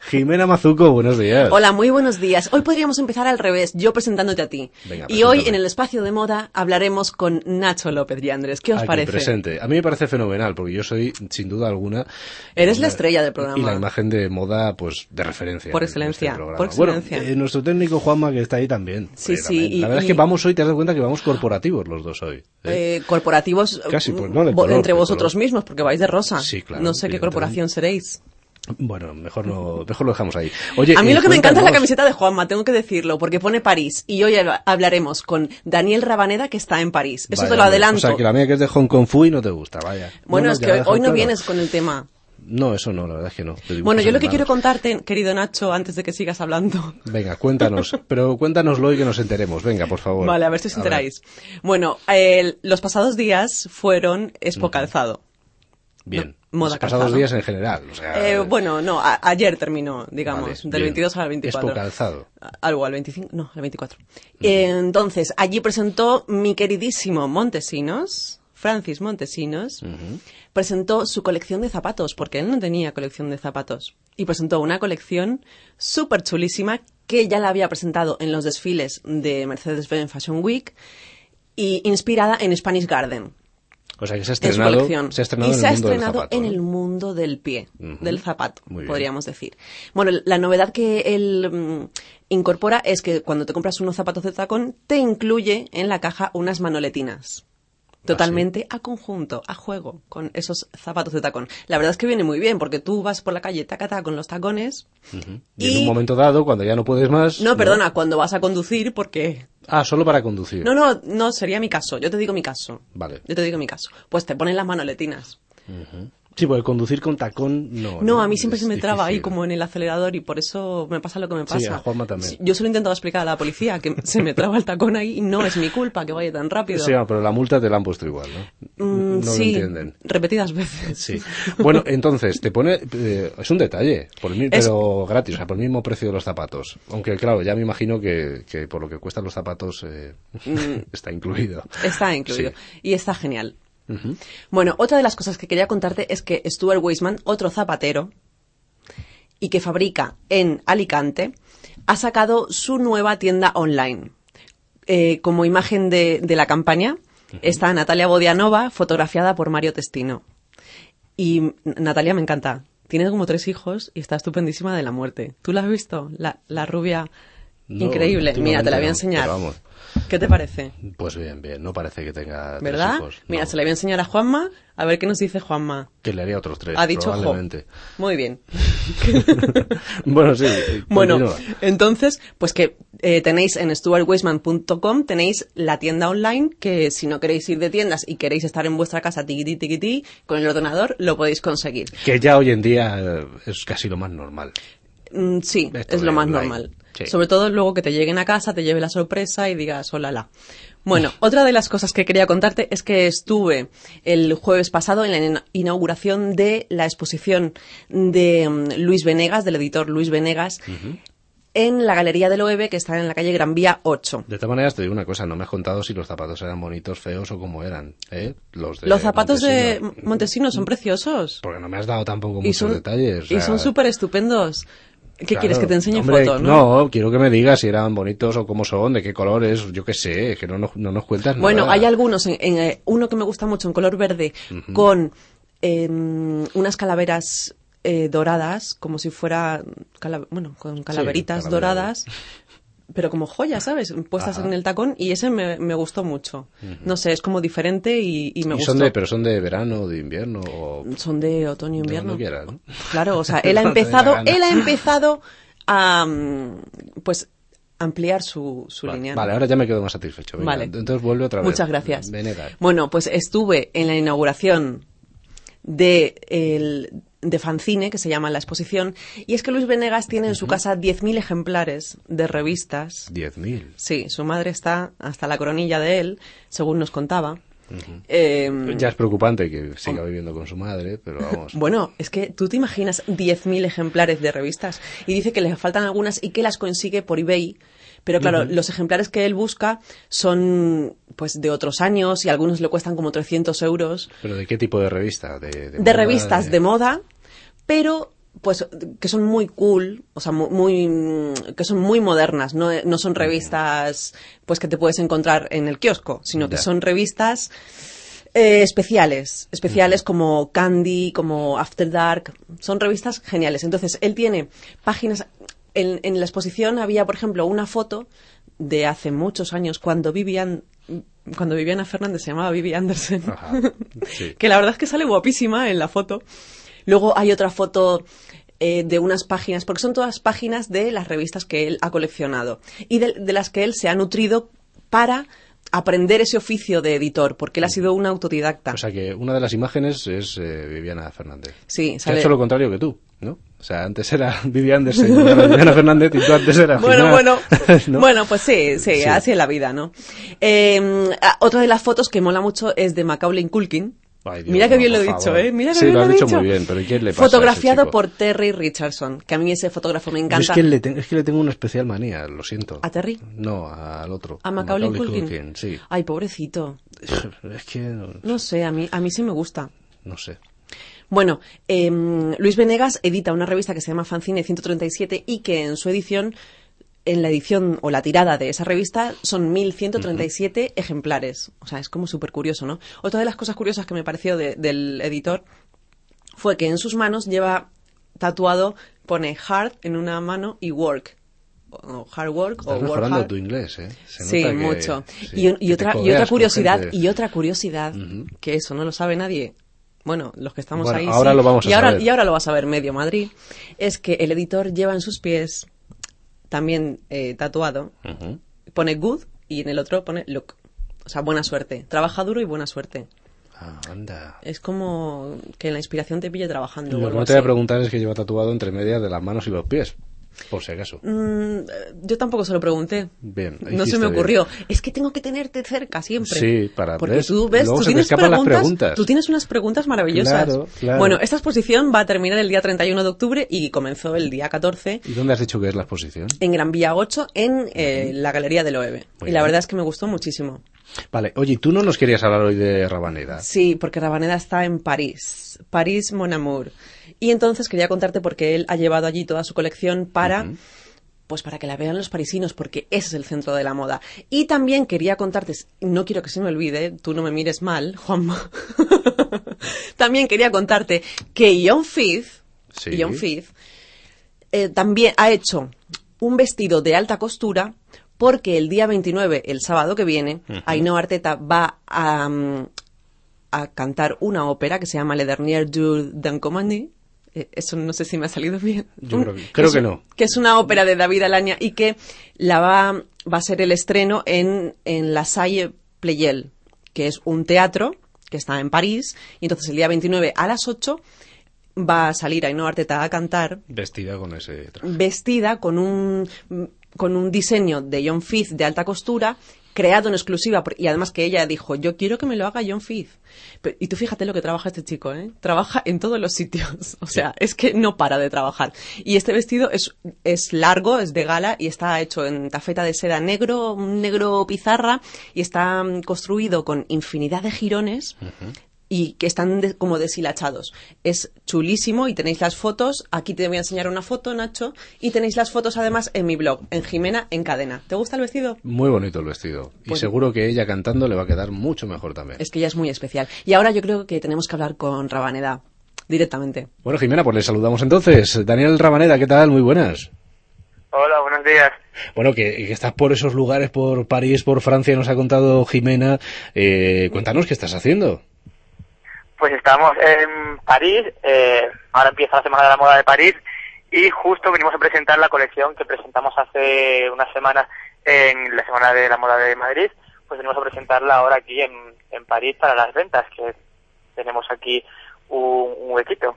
Jimena Mazuco, buenos días. Hola, muy buenos días. Hoy podríamos empezar al revés, yo presentándote a ti. Venga, y hoy en el espacio de moda hablaremos con Nacho López Yandres. ¿Qué os parece? Presente. A mí me parece fenomenal, porque yo soy, sin duda alguna... Eres la estrella del programa. Y la imagen de moda, pues, de referencia. Por excelencia, por excelencia. Bueno, nuestro técnico Juanma, que está ahí también. Sí, sí. La verdad es que vamos hoy, te has dado cuenta que vamos corporativos los dos hoy. Corporativos casi, pues, no, color, entre vosotros mismos, porque vais de rosa. Sí, claro. No sé qué corporación seréis. Bueno, mejor lo dejamos ahí. Oye, a mí lo que me encanta es la camiseta de Juanma, tengo que decirlo, porque pone París. Y hoy hablaremos con Daniel Rabaneda, que está en París. Eso te lo adelanto. O sea, que la mía que es de Hong Kong Fu y no te gusta, vaya. Bueno, es que hoy no vienes con el tema. No, eso no, la verdad es que no. Bueno, yo lo que quiero contarte, querido Nacho, antes de que sigas hablando. Venga, cuéntanos, pero cuéntanoslo y que nos enteremos. Venga, por favor. Vale, a ver si os enteráis. Bueno, los pasados días fueron Expo Calzado. Bien. Moda los pasados días en general. O sea, bueno, no, ayer terminó, digamos, del 22 al 24. Expo Calzado. Algo, al 25, no, al 24. Entonces, allí presentó mi queridísimo Montesinos, Francis Montesinos, presentó su colección de zapatos, porque él no tenía colección de zapatos. Y presentó una colección súper chulísima que ya la había presentado en los desfiles de Mercedes-Benz Fashion Week y inspirada en Spanish Garden. O sea que se ha estrenado en el mundo del pie, del zapato, podríamos decir. Bueno, la novedad que él incorpora es que cuando te compras unos zapatos de tacón, te incluye en la caja unas manoletinas. Totalmente a conjunto, a juego, con esos zapatos de tacón. La verdad es que viene muy bien, porque tú vas por la calle tacata con los tacones. Y en un momento dado, cuando ya no puedes más... No, perdona, cuando vas a conducir, porque... Ah, solo para conducir. No, sería mi caso. Yo te digo mi caso. Vale. Yo te digo mi caso. Pues te ponen las manoletinas. Sí, porque conducir con tacón no. No, a mí siempre se me traba ahí como en el acelerador y por eso me pasa lo que me pasa. Sí, a Juanma también. Yo se lo he intentado explicar a la policía que se me traba el tacón ahí y no es mi culpa que vaya tan rápido. Sí, pero la multa te la han puesto igual, ¿no? No sí, lo entienden. Repetidas veces. Sí. Bueno, entonces, te pone... es un detalle, pero gratis, o sea, por el mismo precio de los zapatos. Aunque, claro, ya me imagino que por lo que cuestan los zapatos está incluido. Está incluido. Sí. Y está genial. Bueno, otra de las cosas que quería contarte es que Stuart Weitzman, otro zapatero, y que fabrica en Alicante, ha sacado su nueva tienda online. Como imagen de la campaña está Natalia Bodianova, fotografiada por Mario Testino. Y Natalia me encanta. Tiene como 3 hijos y está estupendísima de la muerte. ¿Tú la has visto? La rubia... No, increíble. Mira, te la voy a enseñar. ¿Qué te parece? Pues bien, no parece que tenga ¿verdad? 3 hijos. No. Mira, se la voy a enseñar a Juanma, a ver qué nos dice Juanma. Que le haría otros 3, ha dicho probablemente. Muy bien. Bueno, sí. Bueno, entonces, pues que tenéis en stuartweisman.com, tenéis la tienda online, que si no queréis ir de tiendas y queréis estar en vuestra casa tiquití, con el ordenador, lo podéis conseguir. Que ya hoy en día es casi lo más normal. Sí, es lo más normal. Sí. Sobre todo luego que te lleguen a casa, te lleve la sorpresa y digas, hola, la. Bueno, otra de las cosas que quería contarte es que estuve el jueves pasado en la inauguración de la exposición de Luis Venegas, del editor Luis Venegas, en la Galería del Loewe, que está en la calle Gran Vía 8. De todas maneras, te digo una cosa, no me has contado si los zapatos eran bonitos, feos o cómo eran, ¿eh? Los zapatos de Montesinos son preciosos. Porque no me has dado tampoco muchos detalles. O sea... Y son súper estupendos. ¿Qué quieres, que te enseñe fotos, no? No, quiero que me digas si eran bonitos o cómo son, de qué colores, yo qué sé, que no nos cuentas nada. Bueno, hay algunos, uno que me gusta mucho en color verde, con unas calaveras doradas, como si fuera, con calaveritas doradas, pero como joyas, ¿sabes? Puestas en el tacón, y ese me gustó mucho. No sé, es como diferente y me gustó. ¿Pero son de verano o de invierno? O... Son de otoño e invierno. Donde quieras, ¿no? Claro, o sea, él ha empezado a, pues, ampliar su línea. Vale, ahora ya me quedo más satisfecho. Venga, vale. Entonces vuelve otra vez. Muchas gracias. Venegas. Bueno, pues estuve en la inauguración de Fanzine, que se llama la exposición, y es que Luis Venegas tiene en su casa 10.000 ejemplares de revistas. ¿10.000? Sí, su madre está hasta la coronilla de él, según nos contaba. Ya es preocupante que siga viviendo con su madre, pero vamos. Bueno, es que tú te imaginas 10.000 ejemplares de revistas, y dice que le faltan algunas y que las consigue por eBay. Pero claro, los ejemplares que él busca son pues de otros años y algunos le cuestan como 300 euros. ¿Pero de qué tipo de revista? De moda, revistas de moda, pero pues que son muy cool, o sea, que son muy modernas, no son revistas pues que te puedes encontrar en el kiosco, sino que son revistas especiales como Candy, como After Dark, son revistas geniales. Entonces, él tiene páginas, en la exposición había, por ejemplo, una foto de hace muchos años cuando Viviana Fernández se llamaba Vivi Anderson. Ajá, sí. Que la verdad es que sale guapísima en la foto. Luego hay otra foto de unas páginas, porque son todas páginas de las revistas que él ha coleccionado y de las que él se ha nutrido para aprender ese oficio de editor, porque él ha sido un autodidacta. O sea que una de las imágenes es Viviana Fernández. Sí, sale... Ha hecho lo contrario que tú, ¿no? O sea, antes era Vivi Anderson y ahora Viviana Fernández y tú antes eras Bueno, ¿no? Bueno, pues sí, así es la vida, ¿no? Otra de las fotos que mola mucho es de Macaulay Culkin. Ay, Dios, mira que bien lo he dicho, ¿eh? Mira que sí, bien lo has dicho dicho. Muy bien, pero ¿quién le pasa Fotografiado a ese chico? por Terry Richardson, que a mí ese fotógrafo me encanta. Es que le tengo una especial manía, lo siento. ¿A Terry? No, al otro. ¿A Macaulay Culkin? Sí. Ay, pobrecito. Es que... No sé, a mí sí me gusta. No sé. Bueno, Luis Venegas edita una revista que se llama Fanzine 137 y que en la edición o la tirada de esa revista son 1137 ejemplares. O sea, es como súper curioso, ¿no? Otra de las cosas curiosas que me pareció del editor fue que en sus manos lleva tatuado, pone hard en una mano y work. O hard work Estás o work mejorando hard. tu inglés, ¿eh? Sí, mucho. Y otra curiosidad, que eso no lo sabe nadie. Bueno, los que estamos ahí ahora sí. Lo vamos a saber. Y ahora lo va a saber medio Madrid. Es que el editor lleva en sus pies también tatuado, pone good y en el otro pone look. O sea, buena suerte. Trabaja duro y buena suerte. Ah, anda. Es como que la inspiración te pille trabajando. Lo que no te voy a preguntar es que lleva tatuado entre medias de las manos y los pies. Por si acaso. Yo tampoco se lo pregunté. Bien. No se me ocurrió. Bien. Es que tengo que tenerte cerca siempre. Sí, para porque tú ves, tú tienes preguntas. Tú tienes unas preguntas maravillosas. Claro. Bueno, esta exposición va a terminar el día 31 de octubre y comenzó el día 14. ¿Y dónde has dicho que es la exposición? En Gran Vía 8, en la Galería del Loewe. Y la verdad es que me gustó muchísimo. Vale, oye, ¿tú no nos querías hablar hoy de Rabaneda? Sí, porque Rabaneda está en París. París, mon amour. Y entonces quería contarte porque él ha llevado allí toda su colección para, pues para que la vean los parisinos, porque ese es el centro de la moda. Y también quería contarte, no quiero que se me olvide, tú no me mires mal, Juanma. También quería contarte que Ion Fith también ha hecho un vestido de alta costura porque el día 29, el sábado que viene, Ainhoa Arteta va a cantar una ópera que se llama Le Dernier Jour d'un Commandant. Eso no sé si me ha salido bien. Yo creo que no. Que es una ópera de David Alagna y que va a ser el estreno en la Salle Pleyel, que es un teatro que está en París. Y entonces el día 29 a las 8 va a salir Ainhoa Arteta a cantar. Vestida con ese traje. Vestida con un diseño de Ion Fith de alta costura, creado en exclusiva, y además que ella dijo, yo quiero que me lo haga Ion Fith. Y tú fíjate lo que trabaja este chico, ¿eh? Trabaja en todos los sitios, o sea, es que no para de trabajar. Y este vestido es largo, es de gala, y está hecho en tafeta de seda negro pizarra, y está construido con infinidad de jirones, y que están como deshilachados. Es chulísimo y tenéis las fotos. Aquí te voy a enseñar una foto, Nacho, y tenéis las fotos además en mi blog, en Jimena en Cadena. ¿Te gusta el vestido? Muy bonito el vestido. Pues, y seguro que ella cantando le va a quedar mucho mejor también. Es que ella es muy especial. Y ahora yo creo que tenemos que hablar con Rabaneda directamente. Bueno, Jimena, pues le saludamos entonces. Daniel Rabaneda, ¿qué tal? Muy buenas. Hola, buenos días. Bueno, que estás por esos lugares, por París, por Francia, nos ha contado Jimena. Cuéntanos qué estás haciendo. Pues estamos en París, ahora empieza la Semana de la Moda de París y justo venimos a presentar la colección que presentamos hace unas semanas en la Semana de la Moda de Madrid, pues venimos a presentarla ahora aquí en París para las ventas, que tenemos aquí un huequito.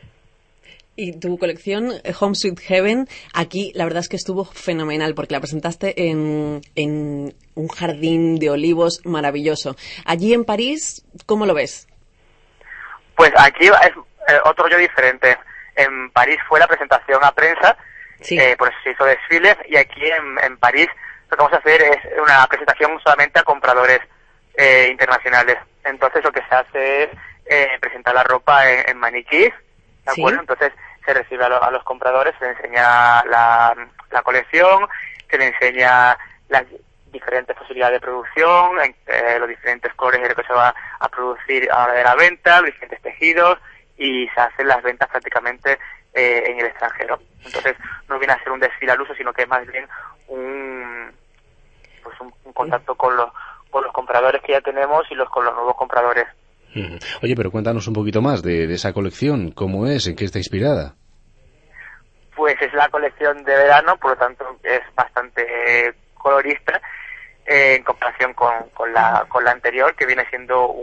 Y tu colección, Home Sweet Heaven, aquí la verdad es que estuvo fenomenal porque la presentaste en un jardín de olivos maravilloso. Allí en París, ¿cómo lo ves? Pues aquí es otro rollo diferente. En París fue la presentación a prensa, sí. Por eso se hizo desfiles, y aquí en París lo que vamos a hacer es una presentación solamente a compradores internacionales. Entonces lo que se hace es presentar la ropa en maniquís, ¿de acuerdo? Sí. Entonces se recibe a los compradores, se les enseña la colección, se les enseña las diferentes posibilidades de producción, los diferentes colores de lo que se va a producir a la hora de la venta, los diferentes tejidos, y se hacen las ventas prácticamente en el extranjero. Entonces no viene a ser un desfile al uso, sino que es más bien un contacto con los compradores que ya tenemos y con los nuevos compradores. Oye, pero cuéntanos un poquito más de esa colección, ¿cómo es? ¿En qué está inspirada? Pues es la colección de verano, por lo tanto es bastante colorista en comparación con la anterior, que viene siendo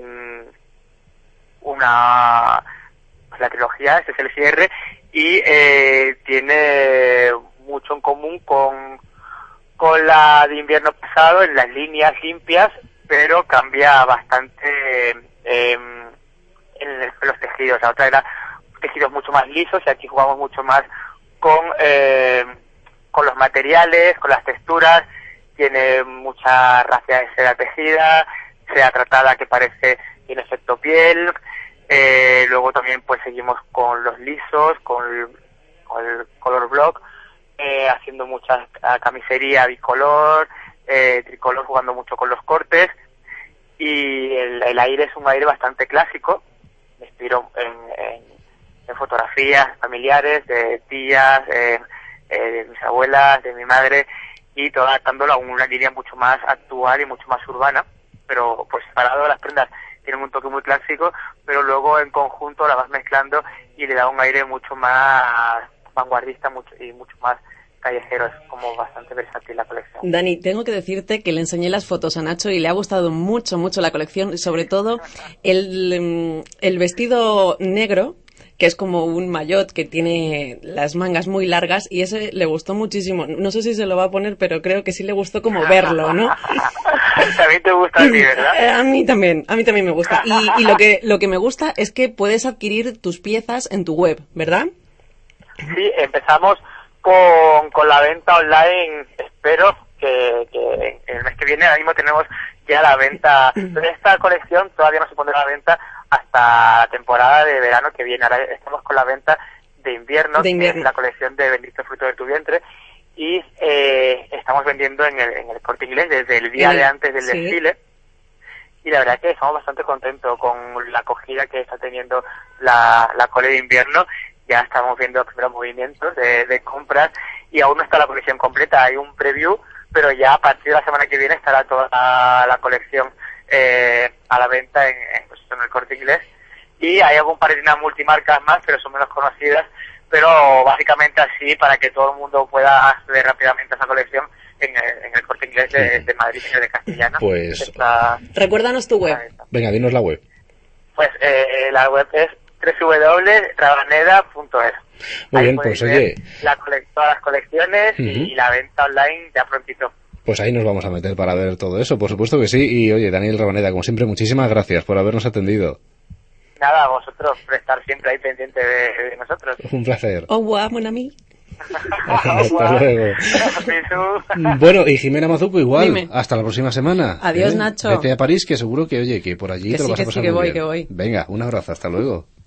la trilogía. Este es el cierre y tiene mucho en común con la de invierno pasado en las líneas limpias, pero cambia bastante en los tejidos. La otra era tejidos mucho más lisos y aquí jugamos mucho más con los materiales, con las texturas. Tiene mucha racia de seda tejida, seda tratada que tiene efecto piel. Luego también pues seguimos con los lisos, con el color block, haciendo mucha camisería bicolor, tricolor, jugando mucho con los cortes. Y el aire es un aire bastante clásico. Me inspiro en fotografías familiares de tías, de mis abuelas, de mi madre, y todo adaptándolo a una línea mucho más actual y mucho más urbana, pero pues separado. Las prendas tienen un toque muy clásico, pero luego en conjunto la vas mezclando y le da un aire mucho más vanguardista y mucho más callejero. Es como bastante versátil la colección. Dani, tengo que decirte que le enseñé las fotos a Nacho y le ha gustado mucho la colección, sobre todo el vestido negro, que es como un maillot que tiene las mangas muy largas, y ese le gustó muchísimo. No sé si se lo va a poner, pero creo que sí le gustó como verlo, ¿no? También te gusta a ti, ¿verdad? A mí también me gusta. Y lo que me gusta es que puedes adquirir tus piezas en tu web, ¿verdad? Sí, empezamos con la venta online. Espero que el mes que viene. Ahora mismo tenemos ya la venta de esta colección. Todavía no se pondrá a la venta hasta la temporada de verano que viene. Ahora estamos con la venta de invierno, que es la colección de Bendito Fruto de tu Vientre, y estamos vendiendo en el Corte Inglés desde el día de antes del desfile, y la verdad que estamos bastante contentos con la acogida que está teniendo la cole de invierno. Ya estamos viendo los primeros movimientos de compras, y aún no está la colección completa. Hay un preview, pero ya a partir de la semana que viene estará toda la colección a la venta en el Corte Inglés. Y hay algún par de multimarcas más, pero son menos conocidas, pero básicamente así para que todo el mundo pueda acceder rápidamente a esa colección en el Corte Inglés de Madrid y de Castellana. Pues recuérdanos tu web. Venga, dinos la web. Pues la web es www.rabaneda.es. Muy bien, pues oye, todas las colecciones y la venta online ya prontito. Pues ahí nos vamos a meter para ver todo eso, por supuesto que sí. Y oye, Daniel Rabaneda, como siempre, muchísimas gracias por habernos atendido. Nada, a vosotros por estar siempre ahí pendiente de nosotros. Un placer. Au revoir, mon ami. Hasta luego. Bueno, y Jimena Mazuco igual. Dime. Hasta la próxima semana. Adiós, Nacho. Vete a París, que seguro que, oye, que por allí te lo vas a pasar muy bien. Que voy. Venga, un abrazo, hasta luego.